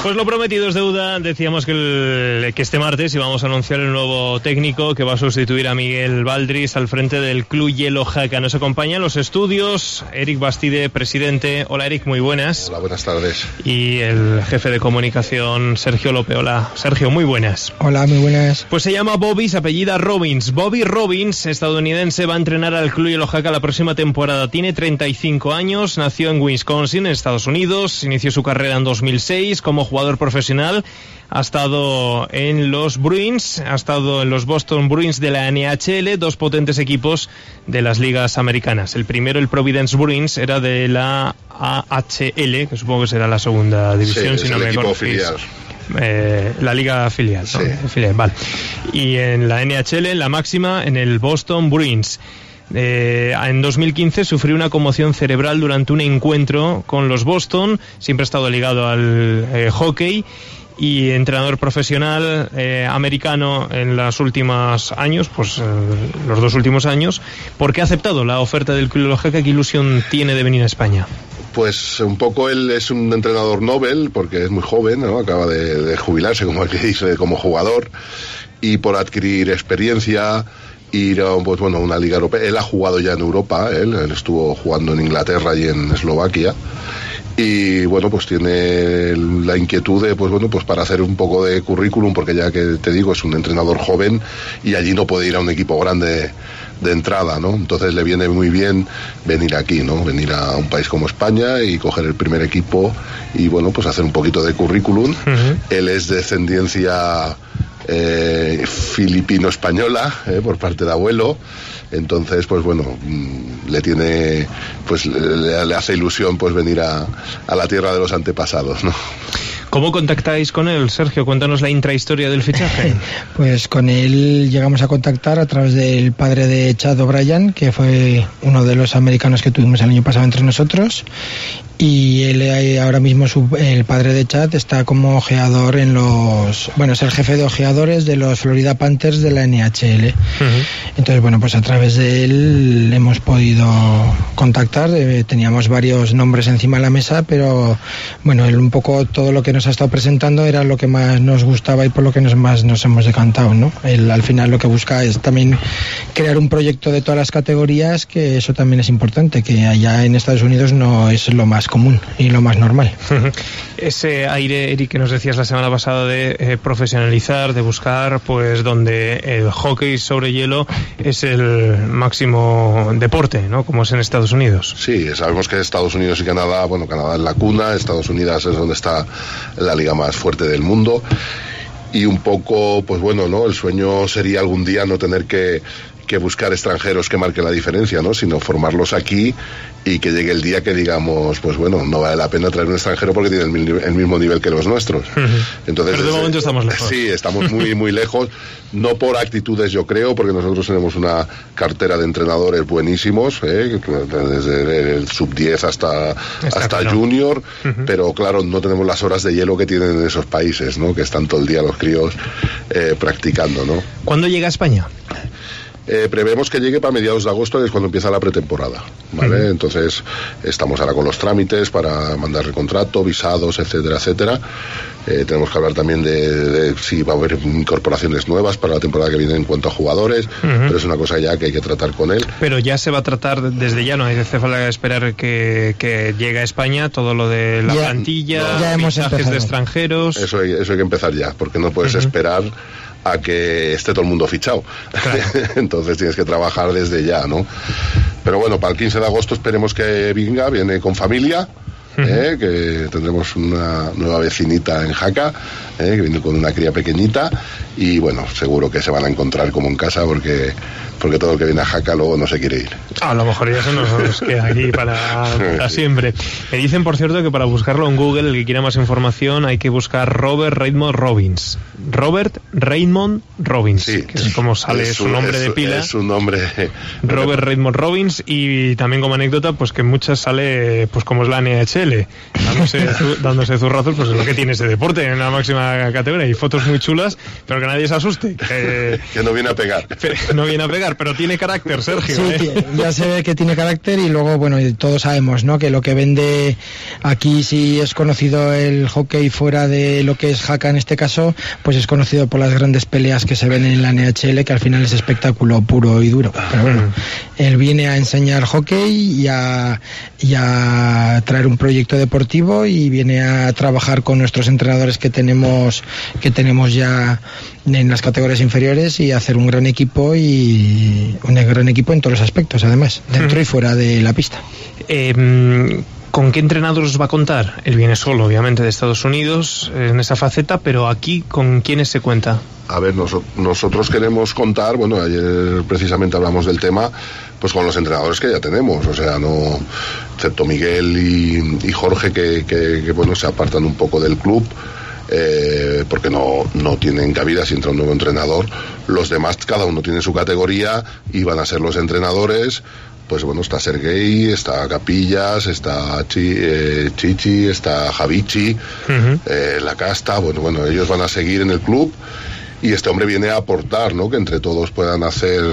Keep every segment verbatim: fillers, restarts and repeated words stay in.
Pues lo prometido es deuda. Decíamos que, el, que este martes íbamos a anunciar el nuevo técnico que va a sustituir a Miguel Baldris al frente del Club Hielo Jaca. Nos acompaña en los estudios Eric Bastide, presidente. Hola Eric, muy buenas. Hola, buenas tardes. Y el jefe de comunicación, Sergio López. Hola Sergio, muy buenas. Hola, muy buenas. Pues se llama Bobby, se apellida Robbins. Bobby Robbins, estadounidense, va a entrenar al Club Hielo Jaca la próxima temporada. Tiene treinta y cinco años, nació en Wisconsin, en Estados Unidos, inició su carrera en dos mil seis como jugador profesional. Ha estado en los Bruins, ha estado en los Boston Bruins de la N H L, dos potentes equipos de las ligas americanas. El primero, el Providence Bruins, era de la A H L, que supongo que será la segunda división, sí, si no me corregís. Eh, la liga filial, ¿no? Sí. Filial, vale. Y en la N H L, en la máxima, en el Boston Bruins. Eh, en dos mil quince sufrió una conmoción cerebral durante un encuentro con los Boston. Siempre ha estado ligado al eh, hockey y entrenador profesional eh, americano en los últimos años, pues eh, los dos últimos años. ¿Por qué ha aceptado la oferta del Club Hielo Jaca? ¿Qué ilusión tiene de venir a España? Pues un poco él es un entrenador Nobel porque es muy joven, ¿no? Acaba de, de jubilarse, como que dice, como jugador, y por adquirir experiencia, ir a pues, bueno, una liga europea. Él ha jugado ya en Europa, él, él estuvo jugando en Inglaterra y en Eslovaquia. Y bueno, pues tiene la inquietud de, pues bueno, pues para hacer un poco de currículum, porque ya que te digo, es un entrenador joven y allí no puede ir a un equipo grande de entrada, ¿no? Entonces le viene muy bien venir aquí, ¿no? Venir a un país como España y coger el primer equipo y bueno, pues hacer un poquito de currículum. Uh-huh. Él es de descendencia eh, filipino-española, eh, por parte de abuelo. Entonces, pues bueno, le tiene, pues le, le hace ilusión pues venir a, a la tierra de los antepasados, ¿no? ¿Cómo contactáis con él, Sergio? Cuéntanos la intrahistoria del fichaje. Pues con él llegamos a contactar a través del padre de Chad O'Brien, que fue uno de los americanos que tuvimos el año pasado entre nosotros. Y él ahora mismo, su, el padre de Chad, está como ojeador en los... Bueno, es el jefe de ojeadores de los Florida Panthers de la N H L. Uh-huh. Entonces, bueno, pues a través de él hemos podido contactar. Eh, teníamos varios nombres encima de la mesa, pero bueno, él un poco todo lo que nos ha estado presentando era lo que más nos gustaba y por lo que nos, más nos hemos decantado, ¿no? Él al final lo que busca es también crear un proyecto de todas las categorías, que eso también es importante, que allá en Estados Unidos no es lo más común y lo más normal. Ese aire, Eric, que nos decías la semana pasada de eh, profesionalizar, de buscar pues donde el hockey sobre hielo es el máximo deporte, ¿no? Como es en Estados Unidos. Sí, sabemos que Estados Unidos y Canadá, bueno, Canadá es la cuna, Estados Unidos es donde está la liga más fuerte del mundo. Y un poco, pues bueno, ¿no? El sueño sería algún día no tener que que buscar extranjeros que marquen la diferencia, ¿no? Sino formarlos aquí y que llegue el día que digamos, pues bueno, no vale la pena traer un extranjero porque tiene el, el mismo nivel que los nuestros. Entonces, pero de momento estamos lejos. Sí, estamos muy, muy lejos. No por actitudes, yo creo, porque nosotros tenemos una cartera de entrenadores buenísimos, ¿eh? Desde el sub diez hasta, hasta claro. junior, uh-huh. Pero claro, no tenemos las horas de hielo que tienen en esos países, ¿no? Que están todo el día los críos eh, practicando, ¿no? ¿Cuándo llega a España? Eh, prevemos que llegue para mediados de agosto, que es cuando empieza la pretemporada, ¿vale? Uh-huh. Entonces estamos ahora con los trámites para mandar el contrato, visados, etcétera, etcétera. Eh, tenemos que hablar también de, de si va a haber incorporaciones nuevas para la temporada que viene en cuanto a jugadores, uh-huh. Pero es una cosa ya que hay que tratar con él. Pero ya se va a tratar desde ya, no hay hace falta esperar que, que llegue a España todo lo de la ya, plantilla, no, ya hemos fichajes de extranjeros. Eso hay, eso hay que empezar ya, porque no puedes uh-huh. esperar a que esté todo el mundo fichado. Claro. Entonces tienes que trabajar desde ya, ¿no? Pero bueno, para el quince de agosto esperemos que venga, viene con familia, uh-huh. eh, que tendremos una nueva vecinita en Jaca, eh, que viene con una cría pequeñita, y bueno, seguro que se van a encontrar como en casa, porque porque todo el que viene a Jaca luego no se quiere ir. A lo mejor ya se nos queda aquí para, para siempre. Me dicen, por cierto, que para buscarlo en Google, el que quiera más información, hay que buscar Robert Raymond Robbins. Robert Raymond Robbins, sí, que es como sale es su nombre es, de pila. Es su nombre. Robert Raymond Robbins, y también como anécdota, pues que muchas sale, pues como es la N H L, dándose, dándose zurrazos, pues es lo que tiene ese deporte en la máxima categoría. Hay fotos muy chulas, pero que nadie se asuste. Que, que no viene a pegar. No viene a pegar, pero tiene carácter, Sergio. Sí, ¿eh? Ya se ve que tiene carácter y luego, bueno, todos sabemos, ¿no?, que lo que vende aquí, si es conocido el hockey fuera de lo que es Jaca en este caso, pues es conocido por las grandes peleas que se ven en la N H L, que al final es espectáculo puro y duro. Pero bueno, él viene a enseñar hockey y a, y a traer un proyecto deportivo y viene a trabajar con nuestros entrenadores que tenemos, que tenemos ya en las categorías inferiores y hacer un gran equipo, y un gran equipo en todos los aspectos, además, dentro y fuera de la pista. Eh, ¿Con qué entrenadores va a contar? Él viene solo, obviamente, de Estados Unidos en esa faceta, pero aquí, ¿con quiénes se cuenta? A ver, nos, nosotros queremos contar, bueno, ayer precisamente hablamos del tema, pues con los entrenadores que ya tenemos, o sea, no, excepto Miguel y, y Jorge, que, que, que, bueno, se apartan un poco del club, eh, porque no, no tienen cabida si entra un nuevo entrenador. Los demás, cada uno tiene su categoría y van a ser los entrenadores. Pues bueno, está Sergei, está Capillas, está Chi, eh, Chichi, está Javichi, uh-huh. eh, La Casta, bueno, bueno, ellos van a seguir en el club y este hombre viene a aportar, ¿no?, que entre todos puedan hacer,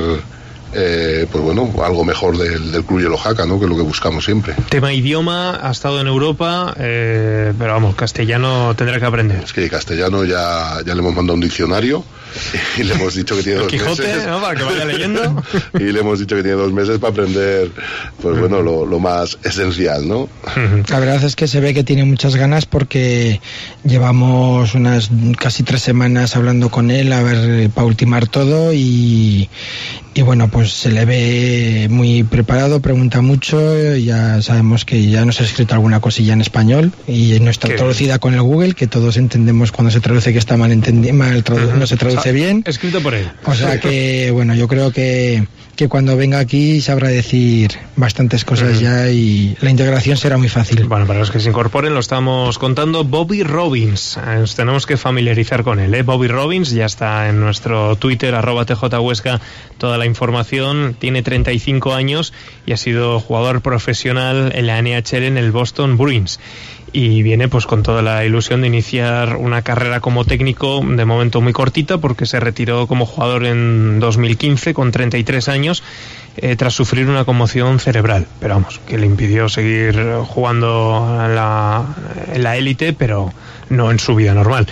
eh, pues bueno, algo mejor del, del club Hielo Jaca, ¿no?, que es lo que buscamos siempre. Tema idioma, ha estado en Europa, eh, pero vamos, castellano tendrá que aprender. Es que castellano ya, ya le hemos mandado un diccionario y le hemos dicho que tiene dos Quijote, meses, ¿no?, para que vaya leyendo. Y le hemos dicho que tiene dos meses para aprender, pues bueno, lo, lo más esencial, ¿no? La verdad es que se ve que tiene muchas ganas, porque llevamos unas casi tres semanas hablando con él a ver, para ultimar todo, y, y bueno, pues se le ve muy preparado, pregunta mucho, ya sabemos que ya nos ha escrito alguna cosilla en español y no está traducida con el Google, que todos entendemos cuando se traduce que está mal entendido, mal tradu- uh-huh. no se traduce bien. Escrito por él. O sea que, bueno, yo creo que, que cuando venga aquí sabrá decir bastantes cosas uh-huh. ya, y la integración será muy fácil. Bueno, para los que se incorporen, lo estamos contando, Bobby Robins. Nos tenemos que familiarizar con él, ¿eh? Bobby Robins, ya está en nuestro Twitter, arroba T J Huesca, toda la información. Tiene treinta y cinco años y ha sido jugador profesional en la N H L en el Boston Bruins. Y viene pues con toda la ilusión de iniciar una carrera como técnico, de momento muy cortita, porque se retiró como jugador en dos mil quince con treinta y tres años, eh, tras sufrir una conmoción cerebral, pero vamos, que le impidió seguir jugando en la, en la élite, pero no en su vida normal.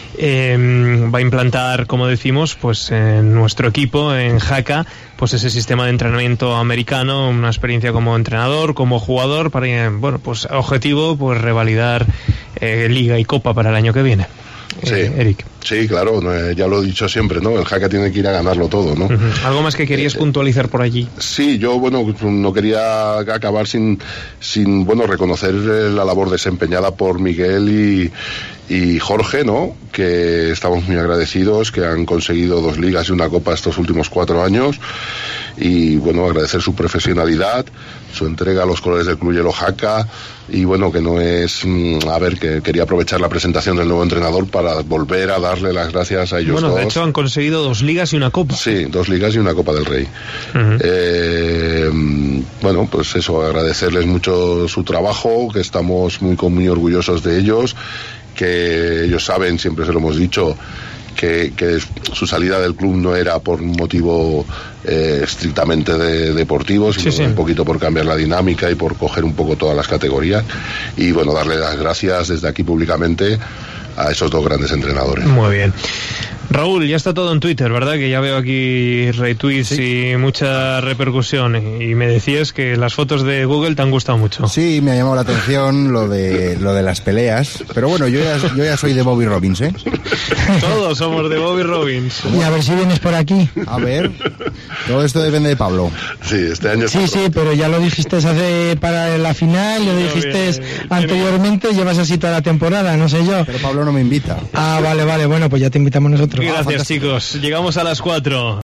Eh, va a implantar, como decimos, pues en nuestro equipo, en Jaca, pues ese sistema de entrenamiento americano, una experiencia como entrenador, como jugador, para, bueno, pues objetivo, pues revalidar eh, Liga y Copa para el año que viene. Sí, eh, Eric. Sí, claro, ya lo he dicho siempre, ¿no? El Jaca tiene que ir a ganarlo todo, ¿no? Uh-huh. ¿Algo más que querías eh, puntualizar por allí? Sí, yo, bueno, no quería acabar sin, sin bueno, reconocer la labor desempeñada por Miguel y, y Jorge, ¿no? Que estamos muy agradecidos, que han conseguido dos ligas y una copa estos últimos cuatro años. Y, bueno, agradecer su profesionalidad, su entrega a los colores del Club Hielo Jaca, y bueno, que no es, a ver, que quería aprovechar la presentación del nuevo entrenador para volver a darle las gracias a ellos bueno, dos. Bueno, de hecho han conseguido dos ligas y una copa. Sí, dos ligas y una Copa del Rey. Uh-huh. Eh, bueno, pues eso, agradecerles mucho su trabajo, que estamos muy, muy orgullosos de ellos, que ellos saben, siempre se lo hemos dicho, Que, que su salida del club no era por un motivo eh, estrictamente de, deportivo, sino sí, sí. un poquito por cambiar la dinámica y por coger un poco todas las categorías. Y bueno, darle las gracias desde aquí públicamente a esos dos grandes entrenadores. Muy bien. Raúl, ya está todo en Twitter, ¿verdad? Que ya veo aquí retweets sí. y mucha repercusión. Y me decías que las fotos de Google te han gustado mucho. Sí, me ha llamado la atención lo de lo de las peleas. Pero bueno, yo ya, yo ya soy de Bobby Robins, ¿eh? Todos somos de Bobby Robins. Y a ver si vienes por aquí. A ver, todo esto depende de Pablo. Sí, este año... Sí, sí, pero ya lo dijiste hace para la final, lo dijiste bien, anteriormente, llevas así toda la temporada, no sé yo. Pero Pablo no me invita. Ah, vale, vale, bueno, pues ya te invitamos nosotros. Gracias, ah, chicos. Llegamos a las cuatro.